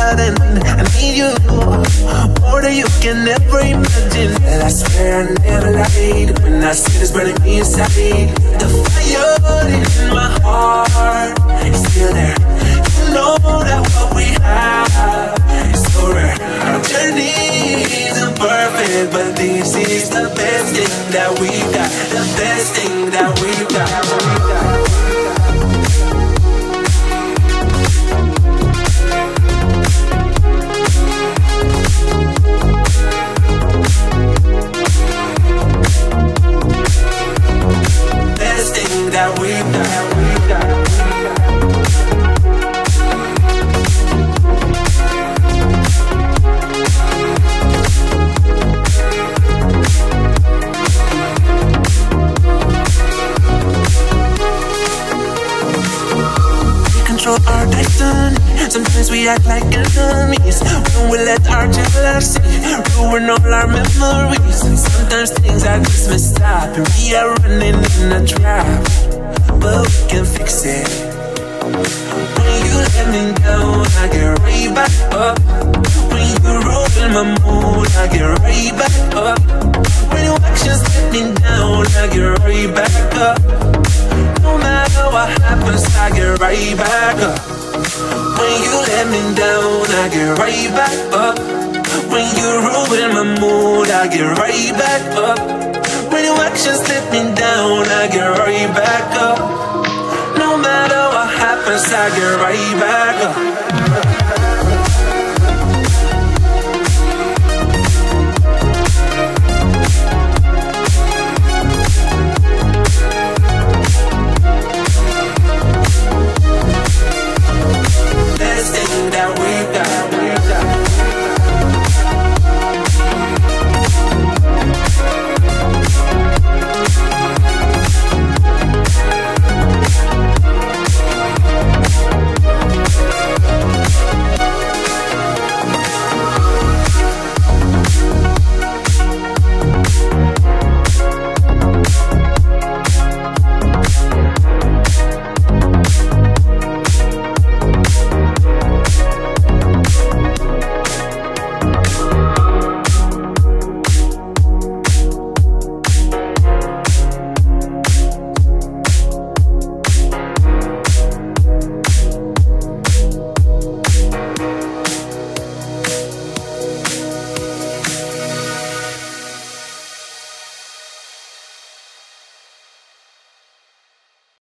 bad and I need you more than you can ever imagine. And I swear I never lied when I said it's burning me inside. The fire in my heart is still there. You know that what we have is so rare. Our journey isn't perfect, but this is the best thing that we got. The best thing that we got. That we got. We control our destiny. Sometimes we act like enemies when we let our jealousy ruin all our memories. And sometimes things are just messed up and we are running in a trap, but we can fix it. When you let me down, I get right back up. When you ruin my mood, I get right back up. When your actions let me down, I get right back up. No matter what happens, I get right back up. When you let me down, I get right back up. When you ruin my mood, I get right back up. When your actions let me down, I get right back up. No matter what happens, I get right back up.